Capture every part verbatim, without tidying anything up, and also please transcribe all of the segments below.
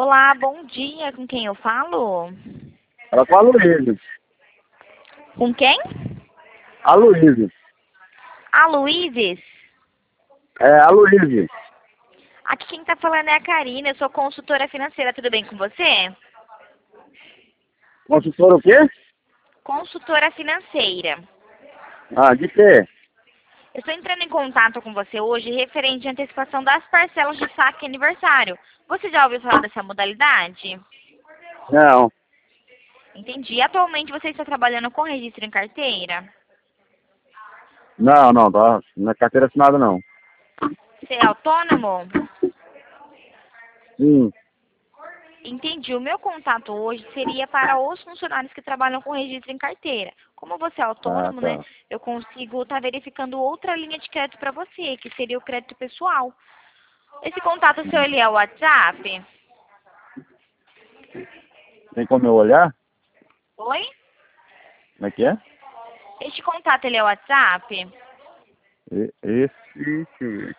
Olá, bom dia. Com quem eu falo? Ela com a Luísa. Com quem? A Luísa. A Luíses. É, a Luísa. Aqui quem tá falando é a Karina. Eu sou consultora financeira. Tudo bem com você? Consultora o quê? Consultora financeira. Ah, de quê? Eu estou entrando em contato com você hoje referente à antecipação das parcelas de saque aniversário. Você já ouviu falar dessa modalidade? Não. Entendi. Atualmente você está trabalhando com registro em carteira? Não, não, tá. Não é carteira assinada, não. Você é autônomo? Sim. Entendi. O meu contato hoje seria para os funcionários que trabalham com registro em carteira. Como você é Ah, autônomo, né? tá. Eu consigo estar verificando outra linha de crédito para você, que seria o crédito pessoal. Esse contato seu, ele é o WhatsApp? Tem como eu olhar? Oi? Como é que é? Este contato, ele é o WhatsApp? E- Esse... esse-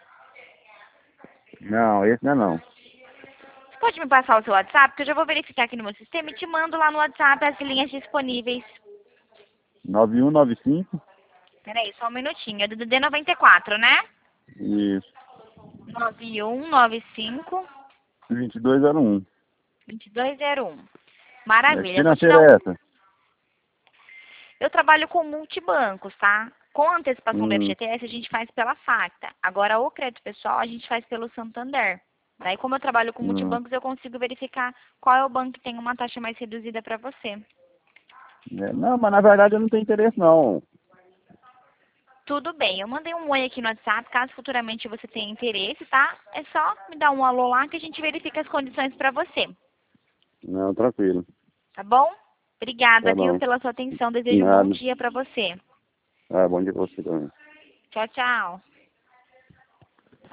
Não, esse não é não. Você pode me passar o seu WhatsApp, que eu já vou verificar aqui no meu sistema e te mando lá no WhatsApp as linhas disponíveis. nove um nove cinco. Peraí, só um minutinho. É do D D noventa e quatro, né? Isso. nove um nove cinco, vinte e dois zero um. dois dois zero um. É, que Maravilha. Eu vou te financeira dar é um... essa? Eu trabalho com multibancos, tá? Com a antecipação do Hum, F G T S, a gente faz pela Facta. Agora, o crédito pessoal, a gente faz pelo Santander. Daí, como eu trabalho com hum. multibancos, eu consigo verificar qual é o banco que tem uma taxa mais reduzida para você. É, não, mas na verdade eu não tenho interesse, não. Tudo bem, eu mandei um oi aqui no WhatsApp, caso futuramente você tenha interesse, tá? É só me dar um alô lá que a gente verifica as condições para você, Não, tranquilo. tá bom? Obrigada, Tá viu, bom. pela sua atenção. Desejo um bom Nada. dia para você. Ah, bom dia pra você também. Tchau, tchau.